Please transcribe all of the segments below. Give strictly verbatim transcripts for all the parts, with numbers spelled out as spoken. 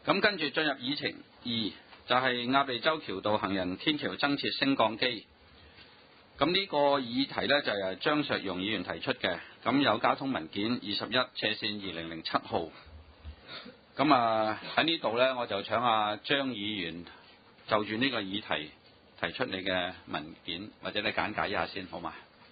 咁跟住進入議程二，就係鴨脷洲橋道行人天橋增設升降機。咁呢個議題呢，就係張碩容議員提出嘅，咁有交通文件二十一斜線二零零七號。咁啊喺呢度呢，我就請阿張議員就住呢個議題提出你嘅文件，或者你簡介一下先，好嘛？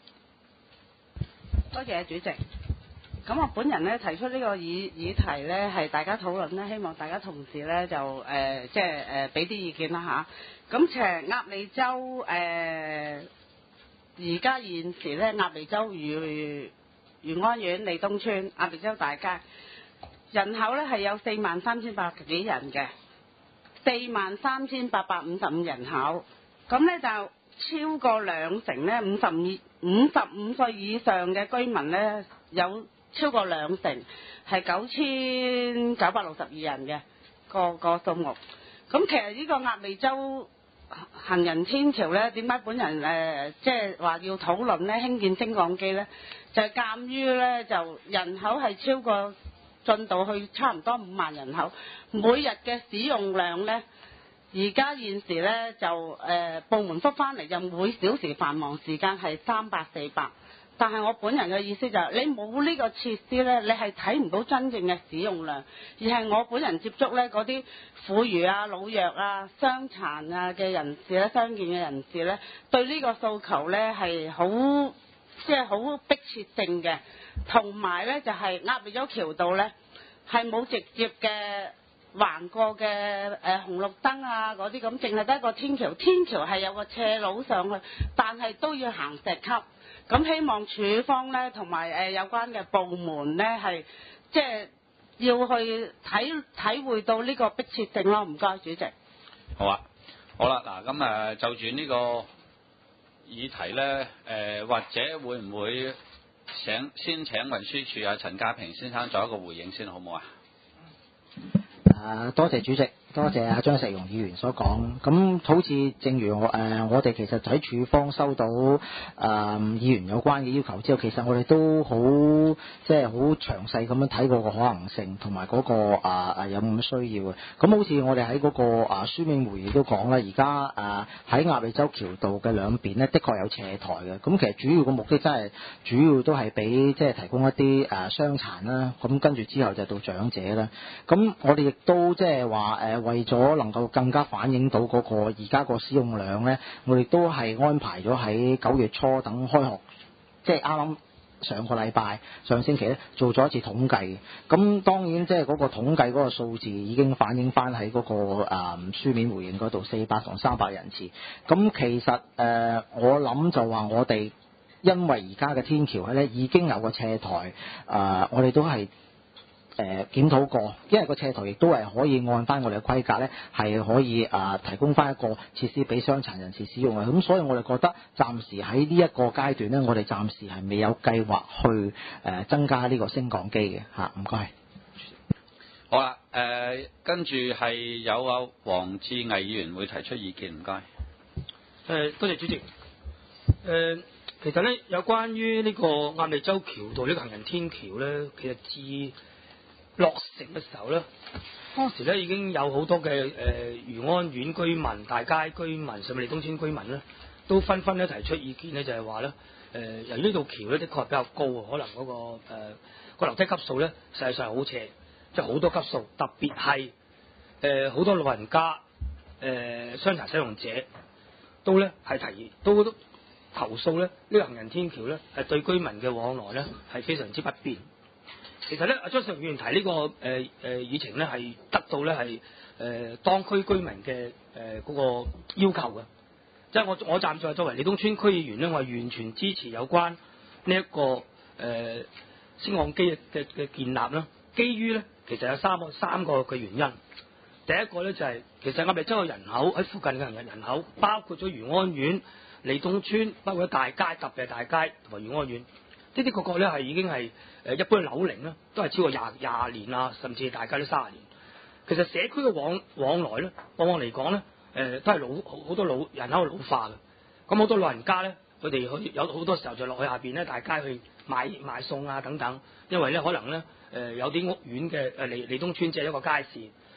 多謝主席。咁我本人咧提出呢個議議題咧，係大家討論咧，希望大家同事咧就誒、呃、即係誒俾啲意見啦吓。咁其實鴨脷洲誒而家現時咧，鴨脷洲愉愉安苑、利東村、鴨脷洲大街人口咧係有四萬三千八百幾人嘅，四萬三千八百五十五人口。咁咧就超過兩成咧，五十五五十五歲以上嘅居民咧有。超過兩成係九千九百六十二人嘅個個數目。咁其實呢個鴨脷洲行人天橋呢，點解本人誒即係話要討論呢？興建升降機呢，就係鑑於呢，就人口係超過進度去差唔多五萬人口，每日嘅使用量呢，而家現時呢，就誒、呃、部門覆翻嚟就每小時繁忙時間係三百四百。但係我本人嘅意思就係、是，你冇呢個設施呢，你係睇唔到真正嘅使用量，而係我本人接觸呢嗰啲婦孺啊、老弱啊、傷殘啊嘅人士咧、傷健嘅人士呢，對呢個訴求呢係好即係好迫切性嘅，同埋呢，就係鴨脷洲橋道呢，係冇直接嘅橫過嘅誒、呃、紅綠燈啊嗰啲咁，淨係得一個天橋，天橋係有個斜路上去，但係都要行石級。咁希望署方咧同埋誒有關嘅部門咧係即係要去體體會到呢個迫切性咯，唔該主席。 好啊，好啦，嗱咁誒就住呢個議題咧，誒、呃、或者會唔會請先請運輸署啊陳家平先生做一個回應先，好唔好啊？ 誒，多謝主席，多謝阿張碩容議員所講。咁好似正如我誒、呃，我哋其實喺署方收到誒、呃、議員有關嘅要求之後，其實我哋都好即係好詳細咁樣睇過個可能性，同埋嗰個啊、呃、有冇咁需要嘅。咁好似我哋喺嗰個啊、呃、書面會議都講啦，而家誒喺鴨脷洲橋道嘅兩邊呢，的確有斜台嘅。咁其實主要個目的真係主要都係俾即係提供一啲誒傷殘啦，咁跟住之後就到長者啦。咁我哋亦都即係話誒，為咗能夠更加反映到嗰個而家個使用量呢，我哋都係安排咗喺九月初等開學，即係啱啱上個禮拜上星期咧做咗一次統計。咁當然即係嗰個統計嗰個數字已經反映翻喺嗰個誒、呃、書面回應嗰度四百同三百人次。咁其實誒、呃、我諗就話我哋因為而家嘅天橋咧已經有個斜台，誒、呃、我哋都係。誒檢討過，因為個斜台亦都係可以按翻我哋嘅規格咧，係可以啊、呃、提供翻一個設施俾傷殘人士使用嘅。咁所以我哋覺得暫時喺呢一個階段咧，我哋暫時係未有計劃去誒、呃、增加呢個升降機嘅嚇。唔該。 好啦，誒、呃、跟住係有啊黃志毅議員會提出意見，唔該。誒、 呃、多謝主席。誒、呃。其實咧，有關於呢個鴨脷洲橋道呢個行人天橋咧，其實自落成嘅時候咧，當時咧已經有好多嘅誒愉安苑居民、大街居民、甚至利東村居民咧，都紛紛咧提出意見咧，就係話咧誒，由於呢道橋咧的確係比較高啊，可能嗰、那個誒個樓梯級數咧實際上係好斜，即係好多級數，特別係誒好多老人家、誒、呃、傷殘使用者都咧係提都都。投訴咧，呢、這個行人天橋咧係對居民嘅往來咧係非常之不便。其實咧，阿張碩議員提呢、這個誒誒、呃呃、議程咧係得到咧係誒當區居民嘅誒嗰個要求嘅。即係我我站在作為利東村區議員咧，我係完全支持有關呢、這、一個誒、呃、升降機嘅嘅建立啦。基於咧其實有三個三個嘅原因。第一個咧就係、是、其實鴨脷洲嘅人口喺附近嘅人人口，包括咗愉安苑、利東村，包括大街，特別係大街同埋愉安苑，呢啲個個咧係已經係誒一般嘅樓齡咧，都係超過廿廿年啊，甚至大街都卅年。其實社區嘅往往來咧，往往嚟講咧，誒、呃、都係老好多老人口老化嘅。咁好多老人家咧，佢哋去有好多時候就落去下邊咧，大街去買買餸啊等等。因為咧可能咧誒、呃、有啲屋苑嘅誒利利東村只係一個街市，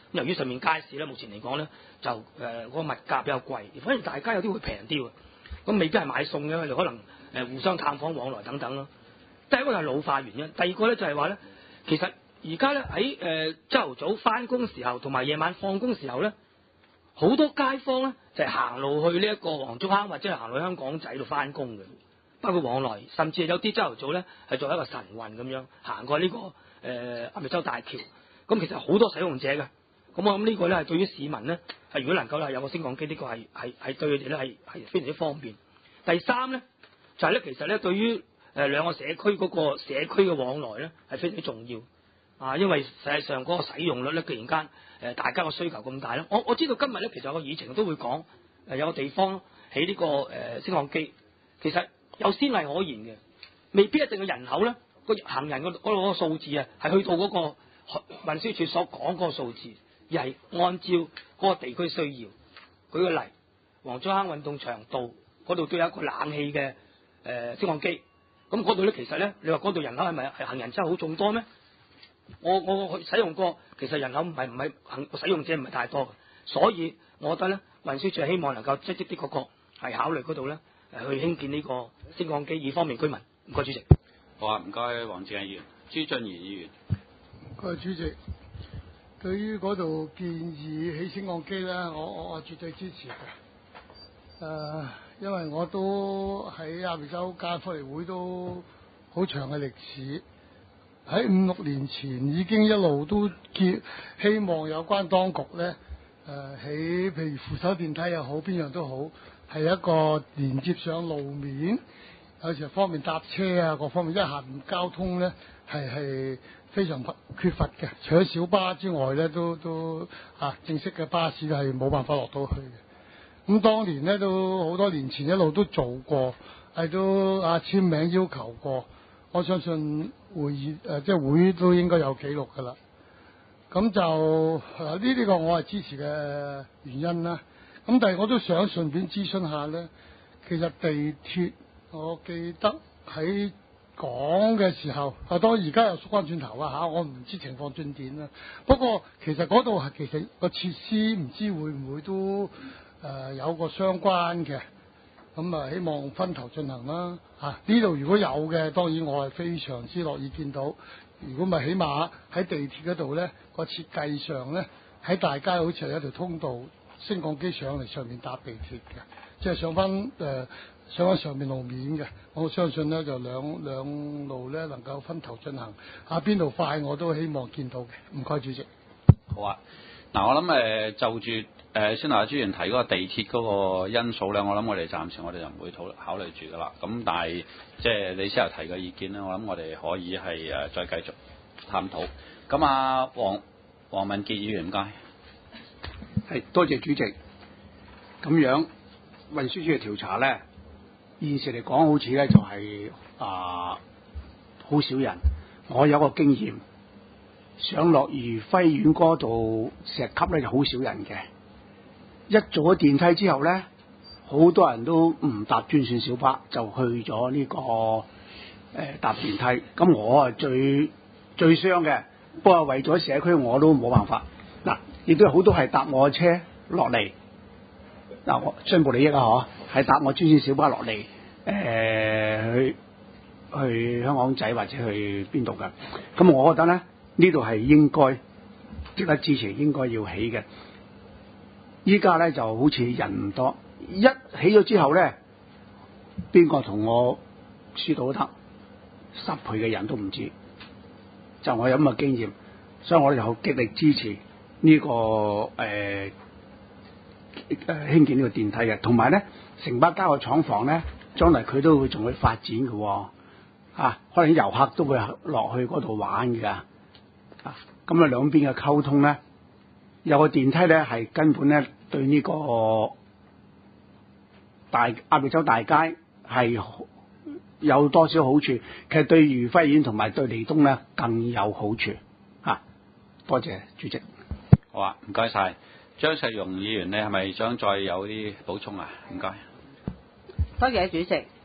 由於上面街市咧，目前嚟講咧就誒嗰、呃那個物價比較貴，反而大家有啲會平啲喎。咁未必係買餸嘅，佢哋可能誒、呃、互相探訪往來等等咯。第一個係老化原因，第二個咧就係話咧，其實而家咧喺誒朝頭早翻工時候同埋夜晚放工時候咧，好多街坊咧就係、是、行路去呢一個黃竹坑或者係行路去香港仔度翻工嘅，包括往來，甚至有啲朝頭早咧係作為一個晨運咁樣行過呢、這個誒鴨脷洲大橋。咁其實好多使用者嘅，咁我諗呢個咧係對於市民咧係如果能夠係有個升降機，呢、這個係係係對佢哋咧係係非常之方便。第三咧就係、是、咧其實咧對於誒兩個社區嗰個社區嘅往來咧係非常之重要啊，因為實際上嗰個使用率咧，突然間誒大家個需求咁大咧，我我知道今日咧其實有個議程都會講誒有個地方起呢、這個誒、呃、升降機，其實有先例可言嘅，未必一定嘅人口咧個行人嗰嗰個數字啊係去到嗰、那個。運輸署所講嗰個數字，而係按照嗰個地區需要。舉個例，黃竹坑運動場道嗰度都有一個冷氣嘅誒升降機，咁嗰度咧其實咧，你話嗰度人口係咪係行人真係好眾多咩？我我去使用過，其實人口唔係唔係行使用者唔係太多嘅，所以我覺得咧運輸署希望能夠積極啲嗰個係考慮嗰度咧誒去興建呢個升降機，以方便居民。唔該主席。 好啊，唔該黃志毅議員，朱俊賢議員。 各位主席，對於嗰度建議起升降機咧，我我我絕對支持嘅。誒、呃，因為我都喺鴨脷洲街福利會都好長嘅歷史，喺五六年前已經一路都結希望有關當局咧誒起，譬如扶手電梯又好，邊樣都好，係一個連接上路面，有時候方便搭車啊，各方面一下午交通咧係係。非常缺乏嘅，除咗小巴之外咧，都都啊正式嘅巴士係冇辦法落到去嘅。咁當年咧都好多年前一路都做過，係都啊簽名要求過。我相信會議誒、呃、即係會都應該有記錄㗎啦。咁就呢呢個我係支持嘅原因啦。咁但係我都想順便諮詢下咧，其實地鐵我記得喺講嘅時候，啊當然而家又縮翻轉頭啊嚇，我唔知情況進展啦。不過其實嗰度係其實個設施唔知會唔會都誒、呃、有個相關嘅，咁啊希望分頭進行啦嚇。呢度如果有嘅，當然我係非常之樂意見到。如果咪起碼喺地鐵嗰度咧，個設計上咧，喺大街好似係一條通道，升降機上嚟上面搭地鐵嘅，即係上翻誒。呃上喺上面路面嘅，我相信咧就兩兩路咧能夠分頭進行，啊邊度快我都希望見到嘅。唔該主席。 好啊，嗱我諗誒、呃、就住誒先頭阿朱議員提嗰個地鐵嗰個因素咧，我諗我哋暫時我哋就唔會討考慮住噶啦。咁但係即係你先頭提嘅意見咧，我諗我哋可以係誒、呃、再繼續探討。咁啊黃黃文傑議員唔該。 係多謝主席。咁樣運輸署嘅調查咧。現時嚟講，好似咧就係啊好少人。我有個經驗，上落愉輝苑嗰度石級咧就好少人嘅。一做咗電梯之後咧，好多人都唔搭專線小巴，就去咗呢、這個誒、呃、搭電梯。咁我啊最最傷嘅，不過為咗社區我都冇辦法。嗱，亦都有好多係搭我嘅車落嚟。嗱，我商務利益啊，嗬，係搭我專線小巴落嚟，誒、呃、去去香港仔或者去邊度㗎？咁我覺得咧，呢度係應該值得支持，應該要起嘅。依家咧就好似人唔多，一起咗之後咧，邊個同我輸到都得，十倍嘅人都唔知。就我有咁嘅經驗，所以我哋就極力支持呢、這個誒。呃誒興建呢個電梯嘅，同埋咧城巴交嘅廠房咧，將來佢都會仲會發展嘅喎、哦，啊，可能遊客都會落去嗰度玩嘅，啊，咁啊兩邊嘅溝通咧，有個電梯咧係根本咧對呢個大鴨脷洲大街係有多少好處，其實對愉輝苑同埋對利東咧更有好處，啊，多謝主席。 好啊，唔該晒。張石榕議員，你係咪想再有啲補充啊？唔該。 多謝主席。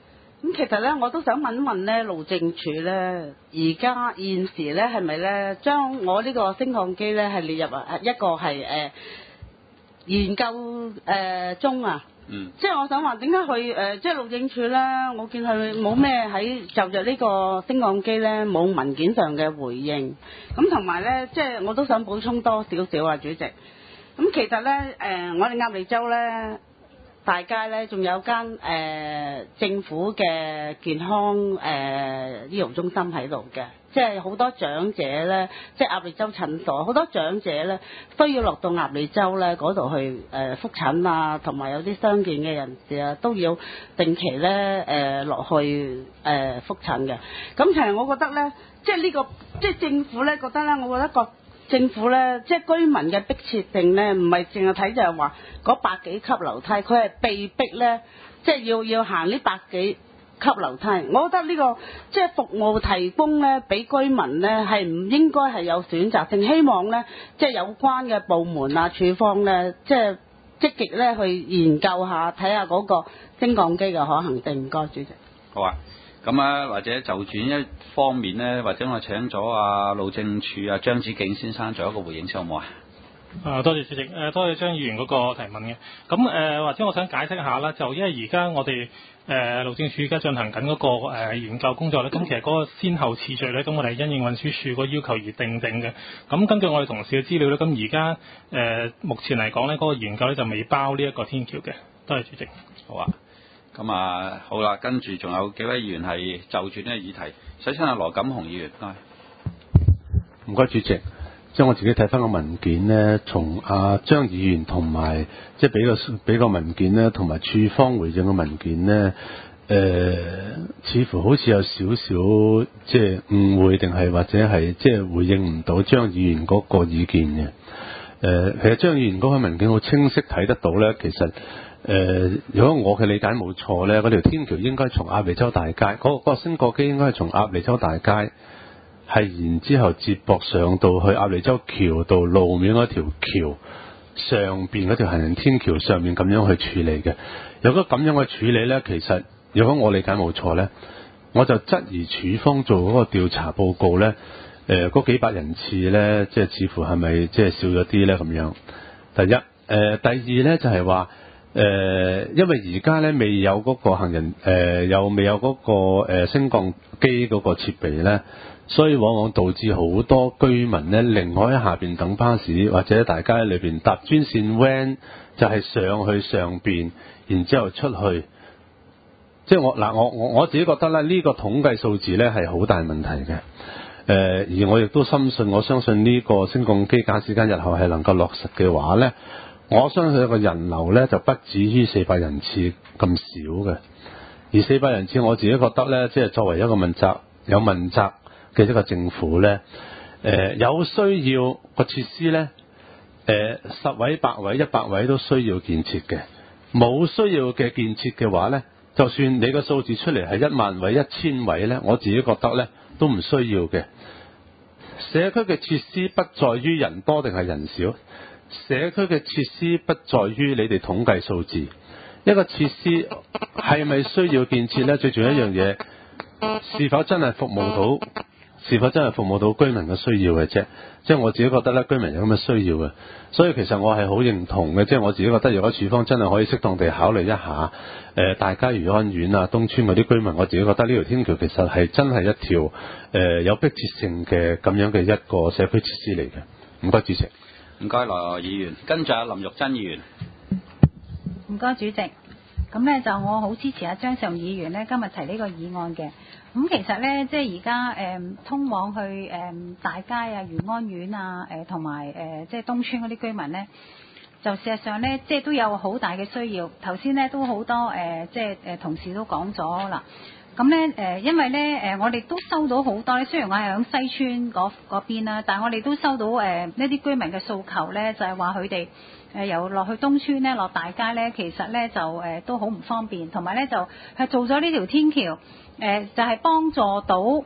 咁其實咧，我都想問一問咧，路政署咧，而家現時咧係咪咧將我呢個升降機咧係列入啊一個係誒、呃、研究誒、呃、中啊？ 嗯。 即係我想話點解佢誒即係路政署咧，我見佢冇咩喺就着呢個升降機咧冇文件上嘅回應。咁同埋咧，即係我都想補充多少少啊，主席。咁其實咧誒、呃，我哋鴨脷洲咧。大街咧，仲有間誒、呃、政府嘅健康誒、呃、醫療中心喺度嘅，即係好多長者咧，即係鴨脷洲診所，好多長者咧需要落到鴨脷洲咧嗰度去誒覆診啊，同埋有啲傷健嘅人士啊，都要定期咧誒落去誒、呃、覆診嘅。咁其實我覺得咧，即係呢、呢個即係政府咧覺得咧，我覺得個。政府咧，即係居民嘅迫切性咧，唔係淨係睇就係話嗰百幾級樓梯，佢係被逼咧，即係要要行呢百幾級樓梯。我覺得呢個即係服務提供咧，俾居民咧係唔應該係有選擇性。希望咧，即係有關嘅部門啊、處方咧，即係積極咧去研究下，睇下嗰個升降機嘅可行性。唔該，主席。 好啊。咁啊，或者就轉一方面咧，或者我請咗啊路政署啊張子敬先生做一個回應先好唔好啊？ 啊，多謝主席，誒多謝張議員嗰個提問嘅。咁誒、呃，或者我想解釋一下啦，就因為而家我哋誒、呃、路政署而家進行緊嗰、那個、呃、研究工作咧，咁其實嗰個先後次序咧，咁我哋因應運輸署個要求而定定嘅。咁根據我哋同事嘅資料咧，咁而家誒目前嚟講咧，嗰、那個研究咧就未包呢一個天橋嘅。多謝主席。 好啊。咁啊，好啦，跟住仲有幾位議員係就住呢個議題。首先係羅錦雄議員， 唔該主席。即係我自己睇翻個文件呢，從阿張議員同埋即係俾個俾個文件呢，同埋處方回應嘅文件呢，誒、呃，似乎好似有少少即係誤會，定係或者係即係回應唔到張議員嗰個意見嘅。誒、呃，其實張議員嗰份文件好清晰睇得到呢，其實。誒、呃，如果我嘅理解冇錯咧，嗰條天橋應該從鴨脷洲大街，嗰、那個嗰個升降機應該係從鴨脷洲大街，係然之後接駁上到去鴨脷洲橋道路面嗰條橋上邊嗰條行人天橋上面咁樣去處理嘅。如果咁樣去處理咧，其實如果我理解冇錯咧，我就質疑處方做嗰個調查報告咧，誒、呃，嗰幾百人次咧，即係似乎係咪即係少咗啲咧咁樣？第一，誒、呃，第二咧就係、是、話。誒、呃，因為而家咧未有嗰個行人，誒、呃、又未有嗰、那個誒、呃、升降機嗰個設備咧，所以往往導致好多居民咧，寧可喺下邊等巴士，或者大家喺裏邊搭專線 van，就係上去上邊，然之後出去。即係我嗱，我我我自己覺得咧，呢、這個統計數字咧係好大問題嘅。誒、呃，而我亦都深信，我相信呢個升降機假使間日後係能夠落實嘅話咧。我相信個人流咧就不止於四百人次咁少嘅，而四百人次我自己覺得咧，即係作為一個問責有問責嘅一個政府咧，誒、呃、有需要個設施咧，誒、呃、十位、百位、一百位都需要建設嘅，冇需要嘅建設嘅話咧，就算你個數字出嚟係一萬位、一千位咧，我自己覺得咧都唔需要嘅。社區嘅設施不在於人多定係人少。社區嘅設施不在於你哋統計數字，一個設施係咪需要建設呢？最重要一樣嘢，是否真係服務到，是否真係服務到居民嘅需要嘅啫？即係我自己覺得咧，居民有咁嘅需要嘅，所以其實我係好認同嘅。即係我自己覺得，如果處方真係可以適當地考慮一下，誒、呃，大家漁安苑啊、東村嗰啲居民，我自己覺得呢條天橋其實係真係一條誒、呃、有迫切性嘅咁樣嘅一個社區設施嚟嘅。唔該，主席。 唔該，羅議員，跟住阿林玉珍議員。 唔該，主席。咁咧就我好支持阿張紹雄議員咧今日提呢個議案嘅。咁其實咧，即係而家誒通往去誒、嗯、大街啊、漁安苑啊、誒同埋誒即係東村嗰啲居民咧，就事實上咧，即係都有好大嘅需要。頭先咧都好多誒、呃，即係誒、呃、同事都講咗啦。咁咧誒，因為咧誒、呃，我哋都收到好多咧。雖然我係響西村嗰嗰邊啦，但係我哋都收到誒呢啲居民嘅訴求咧，就係話佢哋誒由落去東村咧落大街咧，其實咧就誒、呃、都好唔方便，同埋咧就係做咗呢條天橋誒、呃，就係、是、幫助到誒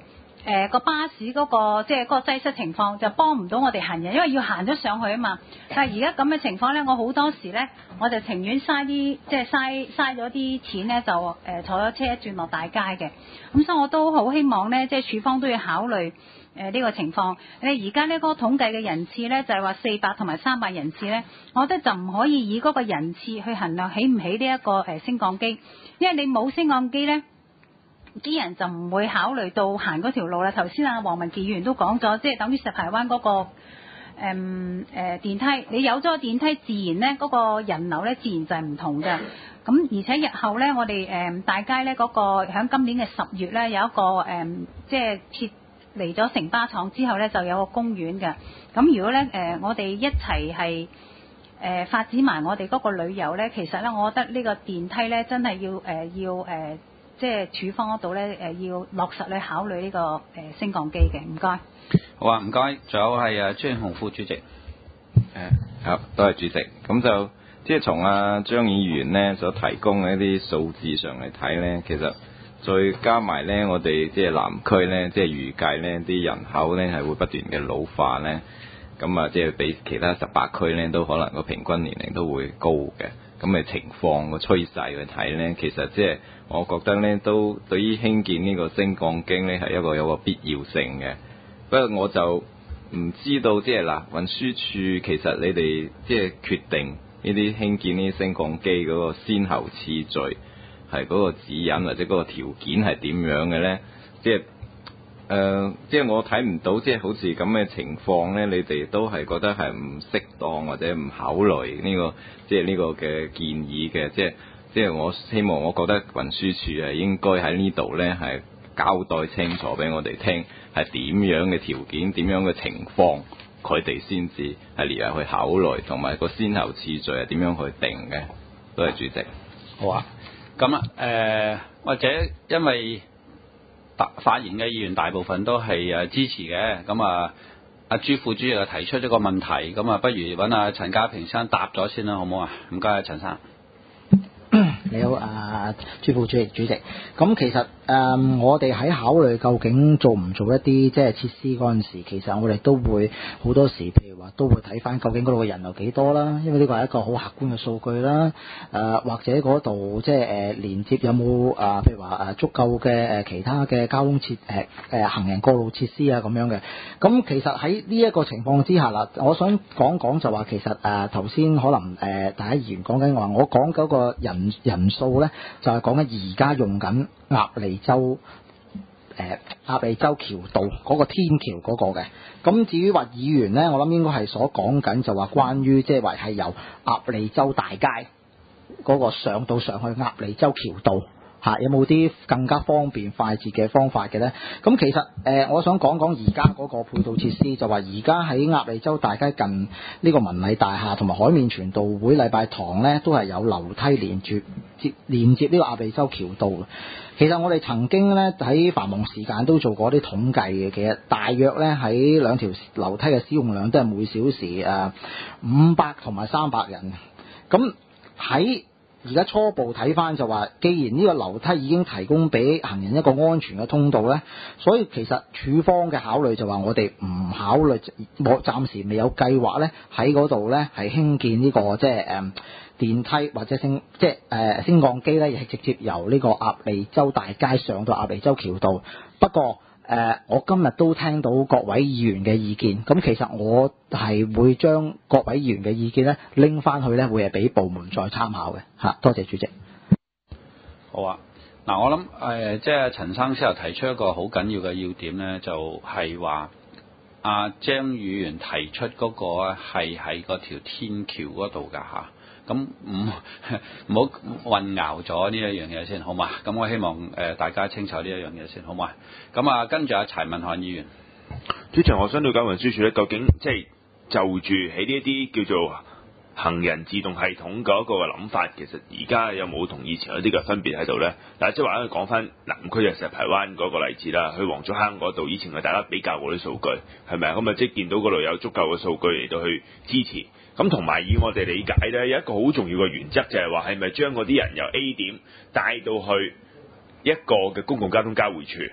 誒個巴士嗰個即係嗰個擠塞情況，就幫唔到我哋行人，因為要行咗上去啊嘛。但係而家咁嘅情況咧，我好多時咧，我就情願嘥啲即係嘥嘥咗啲錢咧，就誒、呃、坐咗車轉落大街嘅。咁所以我都好希望咧，即係處方都要考慮。誒、呃、呢、這個情況，你而家呢嗰、那個統計嘅人次呢，就係話四百同埋三百人次呢，我覺得就唔可以以嗰個人次去衡量起唔起呢、這、一個誒、呃、升降機，因為你冇升降機呢，啲人就唔會考慮到行嗰條路啦。頭先啊，黃文傑議員都講咗，即係等於石排灣嗰、那個誒誒、呃呃、電梯，你有咗個電梯，自然呢嗰、那個人流呢，自然就係唔同嘅。咁而且日後呢，我哋誒、呃、大街呢嗰、那個喺今年嘅十月呢，有一個誒、呃、即係設。嚟咗城巴廠之後呢，就有個公園嘅。咁如果呢，誒、呃，我哋一齊係誒發展埋我哋嗰個旅遊呢，其實呢，我覺得呢個電梯呢，真係要誒、呃、要誒、呃，即係處方嗰度呢，誒、呃、要落實去考慮呢、這個誒、呃、升降機嘅。唔該。 好啊，唔該。仲有係啊張雄副主席。誒、 呃，好，多謝主席。咁就即係從阿張議員呢所提供嘅一啲數字上嚟睇呢，其實。再加埋呢，我哋即係南區呢，即係預計呢啲人口呢係會不斷嘅老化呢。咁啊即係比其他十八區呢都可能個平均年齡都會高嘅。咁嘅情況個趨勢去睇呢，其實即係我覺得呢都對於興建呢個升降機呢係一個有個必要性嘅。不過我就唔知道即係嗱運輸署其實你哋即係決定呢啲興建呢啲升降機嗰個先後次序。係嗰個指引或者嗰個條件係點樣嘅呢？即係誒、呃，即係我睇唔到，即係好似咁嘅情況呢，你哋都係覺得係唔適當或者唔考慮呢、這個即係呢個嘅建議嘅。即係即係我希望，我覺得運輸署係應該喺呢度呢係交代清楚俾我哋聽，係點樣嘅條件、點樣嘅情況，佢哋先至係列入去考慮，同埋個先後次序係點樣去定嘅。多謝主席。 好啊。咁啊，誒、呃、或者因為發發言嘅議員大部分都係誒支持嘅，咁啊，阿朱副主席就提出咗個問題，咁啊，不如揾阿陳家平生答咗先啦，好唔好啊？唔該啊，陳生。 你好，啊朱副主席主席。咁其實誒、呃，我哋喺考慮究竟做唔做一啲即係設施嗰陣時，其實我哋都會好多時，譬如話都會睇翻究竟嗰度嘅人流幾多啦，因為呢個係一個好客觀嘅數據啦。誒、呃、或者嗰度即係誒連接有冇啊、呃？譬如話誒足夠嘅誒其他嘅交通設誒誒行人過路設施啊咁樣嘅。咁其實喺呢一個情況之下啦，我想講講就話其實誒頭先可能誒大家議員講緊話，我講嗰個人人。人數咧就係講緊而家用緊鴨脷洲誒鴨脷洲橋道嗰個天橋嗰個嘅。咁至於話議員咧，我諗應該係所講緊就話關於即係話係由鴨脷洲大街嗰個上到上去鴨脷洲橋道。嚇、啊，有冇啲更加方便快捷嘅方法嘅呢？咁其實誒、呃，我想講講而家嗰個配套設施，就話而家喺鴨脷洲大街近呢個文禮大廈同埋海面傳道會禮拜堂呢，都係有樓梯連接接連接呢個鴨脷洲橋道嘅。其實我哋曾經呢，喺繁忙時間都做過啲統計嘅，其實大約呢，喺兩條樓梯嘅使用量都係每小時誒五百同埋三百人。咁喺而家初步睇翻就話，既然呢個樓梯已經提供俾行人一個安全嘅通道呢，所以其實處方嘅考慮就話我哋唔考慮，我暫時未有計劃呢喺嗰度呢係興建呢、這個即係誒電梯或者升即係誒、呃、升降機呢，亦係直接由呢個鴨脷洲大街上到鴨脷洲橋道。不過誒、呃，我今日都聽到各位議員嘅意見，咁其實我係會將各位議員嘅意見咧拎翻去咧，會係俾部門再參考嘅嚇。多謝主席。 好啊，嗱，我諗誒、呃，即係陳生先頭提出一個好緊要嘅要點咧，就係話阿張議員提出嗰個係喺嗰條天橋嗰度㗎嚇。咁唔唔好混淆咗呢一樣嘢先，好嘛？咁我希望誒、呃、大家清楚呢一樣嘢先，好嘛？咁啊，跟住阿柴文漢議員， 主席，我想了解運輸署咧，究竟即係就住喺呢一啲叫做行人自動系統嗰個嘅諗法，其實而家有冇同以前有啲嘅分別喺度咧？嗱，即係話咧講翻南區嘅石排灣嗰個例子啦，去黃竹坑嗰度，以前係大家比較過啲數據，係咪啊？咁啊，即係見到嗰度有足夠嘅數據嚟到去支持。咁同埋以我哋理解咧，有一個好重要嘅原則就係話，係咪將嗰啲人由 A 點帶到去一個嘅公共交通交匯處，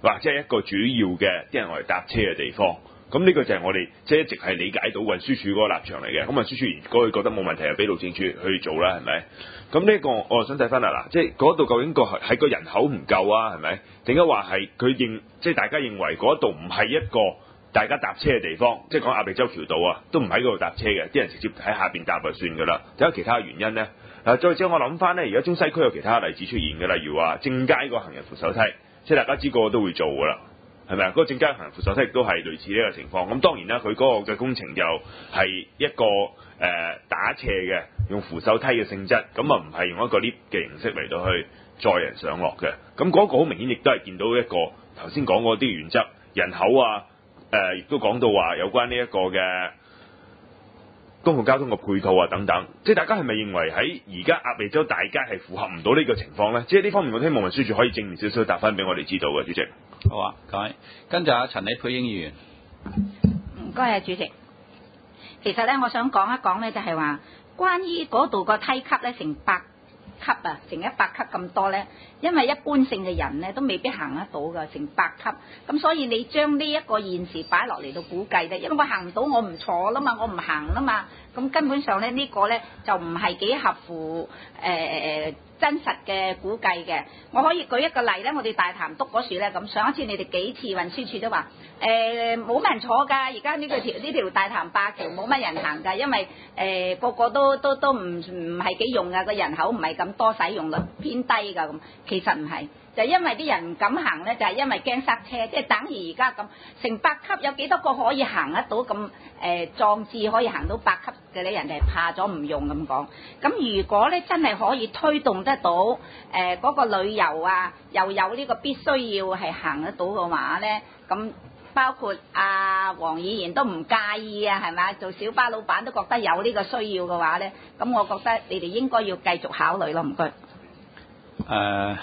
或者係一個主要嘅啲人嚟搭車嘅地方。咁呢個就係我哋即係一直係理解到運輸署嗰個立場嚟嘅。咁運輸署如果佢覺得冇問題，就俾路政署去做啦，係咪？咁呢個我想睇翻啦，嗱，即係嗰度究竟個係個人口唔夠啊，係咪？點解話係佢認即係大家認為嗰度唔係一個大家搭車嘅地方？即係講鴨脷洲橋道啊，都唔喺嗰度搭車嘅，啲人直接喺下邊搭就算㗎啦。有其他原因咧？嗱，再者我諗翻咧，而家中西區有其他例子出現嘅，例如話正街個行人扶手梯，即係大家知個個都會做㗎啦。係咪啊？嗰個正街行人扶手梯亦都係類似呢個情況。咁當然啦，佢嗰個嘅工程就係一個誒、呃、打斜嘅，用扶手梯嘅性質，咁啊唔係用一個 lift 嘅形式嚟到去載人上落嘅。咁嗰個好明顯，亦都係見到一個頭先講嗰啲原則，人口啊，誒亦都講到話有關呢一個嘅公共交通嘅配套啊等等。即係大家係咪認為喺而家鴨脷洲大街係符合唔到呢個情況咧？即係呢方面，我希望運輸署可以正面少少答翻俾我哋知道嘅，主席。 好啊，各位，跟住阿陳李佩英議員。 唔該啊，主席。其實咧，我想講一講咧，就係話關於嗰度個梯級咧，成百級啊，成一百級咁多咧，因為一般性嘅人咧都未必行得到㗎，成百級。咁所以你將呢一個現時擺落嚟到估計咧，因為我行唔到，我唔坐啦嘛，我唔行啦嘛，咁根本上咧呢、這個咧就唔係幾合乎誒誒、呃、真實嘅估計嘅。我可以舉一個例咧，我哋大潭篤嗰處咧，咁上一次你哋幾次運輸署都話誒冇乜人坐㗎，而家呢個條呢條大潭壩橋冇乜人行㗎，因為誒、呃、個個都都都唔唔係幾用㗎，個人口唔係咁多，使用率偏低㗎咁。其實唔係，就係、因為啲人唔敢行咧，就係、係、因為驚塞車，即係等於而家咁成百級有幾多個可以行得到咁誒壯志可以行到百級嘅咧？人哋係怕咗唔用咁講。咁如果咧真係可以推動得到誒嗰、呃嗰個旅遊啊，又有呢個必須要係行得到嘅話咧，咁包括阿黃議員都唔介意啊，係咪？做小巴老闆都覺得有呢個需要嘅話咧，咁我覺得你哋應該要繼續考慮咯，唔該。 誒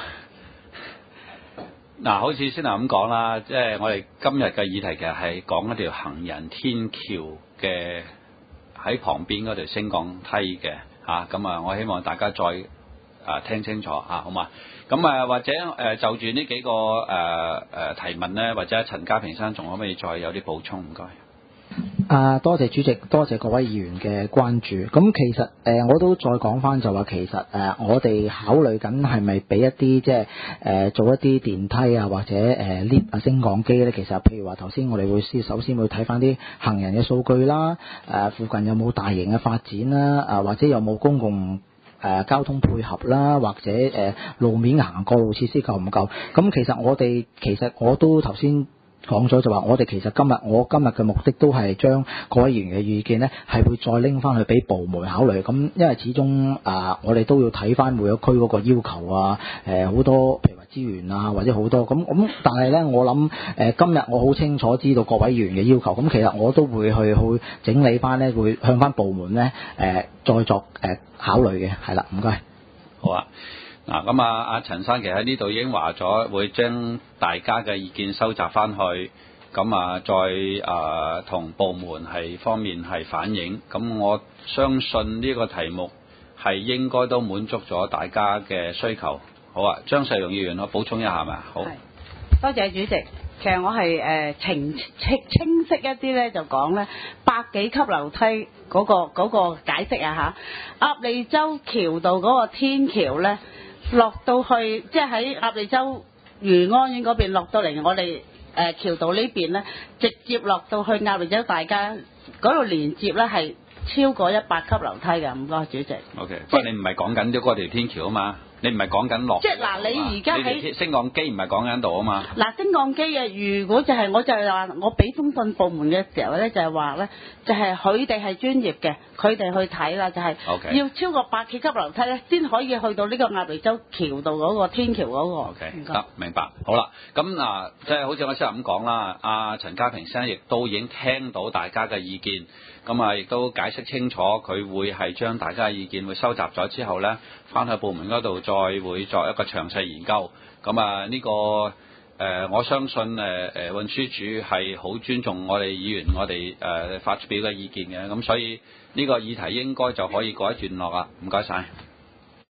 嗱，好似先頭咁講啦，即係我哋今日嘅議題其實係講一條行人天橋嘅喺旁邊嗰條升降梯嘅嚇，咁啊，我希望大家再啊聽清楚嚇，好嘛？咁啊，或者誒、呃、就住呢幾個誒誒、呃呃、提問咧，或者陳家平生仲可唔可以再有啲補充？唔該。 啊，多謝主席，多謝各位議員嘅關注。咁其實誒、呃，我都再講翻就話，其實誒、呃，我哋考慮緊係咪俾一啲即係誒做一啲電梯啊，或者誒 lift 啊升降機咧。其實譬如話頭先我哋會先首先會睇翻啲行人嘅數據啦，誒、呃、附近有冇大型嘅發展啦，啊、呃、或者有冇公共誒、呃、交通配合啦，或者誒、呃、路面行過路設施夠唔夠？咁其實我哋其實我都頭先講咗就話，我哋其實今日我今日嘅目的都係將各位議員嘅意見呢，係會再拎翻去俾部門考慮。咁因為始終啊、呃，我哋都要睇翻每個區嗰個要求啊，誒、呃、好多譬如話資源啊，或者好多咁咁。但係呢，我諗誒、呃、今日我好清楚知道各位議員嘅要求，咁其實我都會去去整理翻呢，會向翻部門呢誒、呃、再作誒、呃、考慮嘅。係啦，唔該。 好啊。嗱，咁啊，阿陳生其實喺呢度已經話咗，會將大家嘅意見收集翻去，咁啊，再誒同、呃、部門係方面係反映。咁我相信呢個題目係應該都滿足咗大家嘅需求。好啊，張世容議員，我補充一下咪？好， 多謝主席。其實我係誒清清清晰一啲咧，就講咧百幾級樓梯嗰、嗰個嗰、嗰個解釋啊嚇。鴨脷洲橋道嗰個天橋咧，落到去即係喺鴨脷洲漁安苑嗰邊落到嚟，我哋誒、呃、橋道呢邊咧，直接落到去鴨脷洲大街嗰度連接咧，係超過一百級樓梯嘅。唔該，主席。O K， 不過你唔係講緊咗嗰條天橋啊嘛。你唔係講緊落， 即係嗱，你而家喺升降機唔係講緊度啊嘛。 嗱，升降機嘅，如果就係、是、我就係話，我俾封信部門嘅時候咧，就係話咧，就係佢哋係專業嘅，佢哋去睇啦，就係、是、要超過百幾級樓梯咧，先可以去到呢個鴨脷洲橋道嗰個天橋嗰、那個。O K， 得明白。好啦，咁嗱，即係好似我先咁講啦，阿陳家平先生亦都已經聽到大家嘅意見，咁啊，亦都解釋清楚，佢會係將大家嘅意見會收集咗之後咧，翻去部門嗰度再會作一個詳細研究。咁啊，呢、這個誒、呃，我相信誒誒運輸署係好尊重我哋議員我哋誒、呃、發表嘅意見嘅，咁所以呢個議題應該就可以告一段落啦。唔該晒。